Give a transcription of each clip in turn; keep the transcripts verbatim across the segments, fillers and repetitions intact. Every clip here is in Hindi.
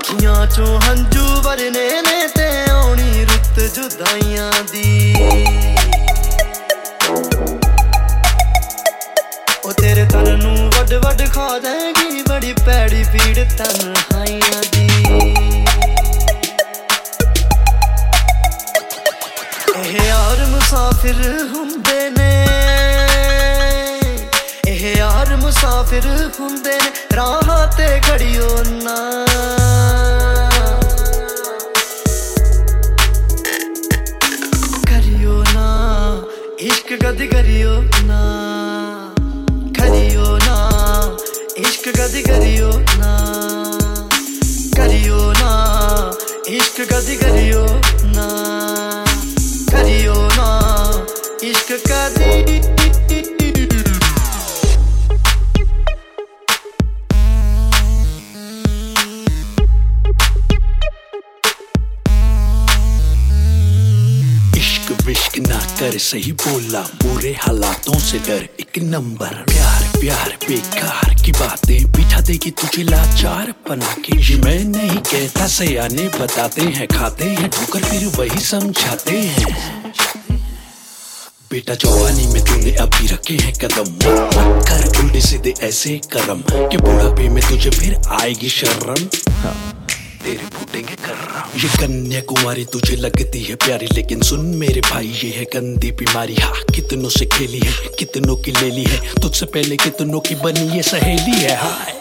ਅੱਖੀਆਂ ਚੋਂ ਹੰਝੂ ਵਰਨੇ ਨੇ ਤੇ ਆਉਣੀ ਰੁੱਤ ਜੁਦਾਈਆਂ ਦੀ ਉਹ ਤੇਰੇ ਤਨ ਨੂੰ ਵੱਡ ਵੱਡ ਖਾ ਦੇਗੀ ਬੜੀ ਪੈੜੀ ਪੀੜ ਤਨਹਾਈਆਂ ਦੀ ਇਹ ਯਾਰ ਮੁਸਾਫਿਰ ਹੁੰਦੇ ਨੇ ਇਹ ਯਾਰ ਮੁਸਾਫਿਰ ਹੁੰਦੇ ਨੇ ਰਾਹਾਂ ਤੇ ਖੜਿਓ ਨਾ ਕਰਿਓ ਨਾ ਇਸ਼ਕ ਕਦ ਕਰਿਓ ਨਾ ਕਰਿਓ ਨਾ ਇਸ਼ਕ ਕਦ ਕਰਿਓ ਨਾ ਕਰਿਓ ਨਾ ਇਸ਼ਕ ਕਦ ਕਰਿਓ ਨਾ करियो ना इश्क कदी इश्क विश्क ना कर सही बोला बुरे हालातों से डर एक नंबर प्यार प्यार बेकार की बातें बिठा देगी तुझे लाचार बना के ये मैं नहीं कहता सयाने बताते हैं खाते हैं ठोकर फिर वही समझाते हैं बेटा जवानी में तूने अभी रखे हैं कदम मत कर उल्टे सीधे ऐसे करम कि बुढ़ापे में तुझे फिर आएगी शर्म हाँ। तेरे फूटेंगे कर्रम ये कन्याकुमारी तुझे लगती है प्यारी लेकिन सुन मेरे भाई ये है गंदी बीमारी हाँ कितनों से खेली है कितनों की ले ली है तुझसे पहले कितनों की बनी ये सहेली है हाय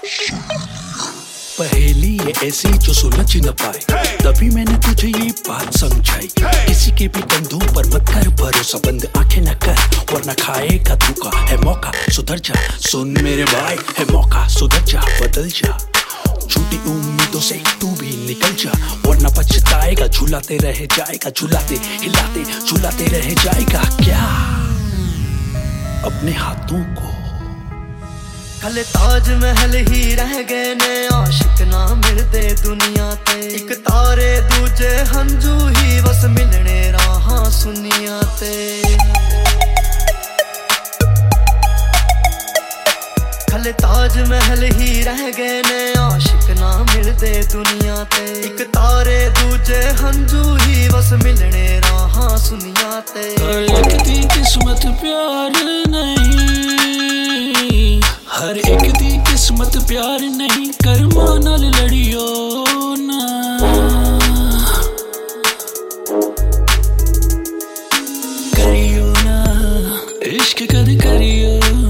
पहेली है ऐसी जो सुलझ न पाए तभी मैंने तुझे ये बात समझाई किसी के भी कंधों पर मत कर भरोसा बंद आंखें न कर वरना खाएगा धोखा है मौका सुधर जा सुन मेरे भाई है मौका सुधर जा बदल जा झूठी उम्मीदों से तू भी निकल जा वरना पछताएगा झुलाते रह जाएगा झुलाते हिलाते झुलाते रह जाएगा क्या अपने हाथों को हले ताज महल ही रह गए ने आशिक ना मिलते दुनिया ते एक तारे दूजे हंजू ही बस मिलने राहां सुनिया ते हले ताज महल ही रह गए ने आशिक ना मिलते दुनिया ते एक तारे दूजे हंजू ही बस मिलने राहां सुनिया ते हर एक दी किस्मत प्यार नहीं हर एक दी किस्मत प्यार नहीं कर्मा नाल लड़ियो ना करियो ना इश्क कद करियो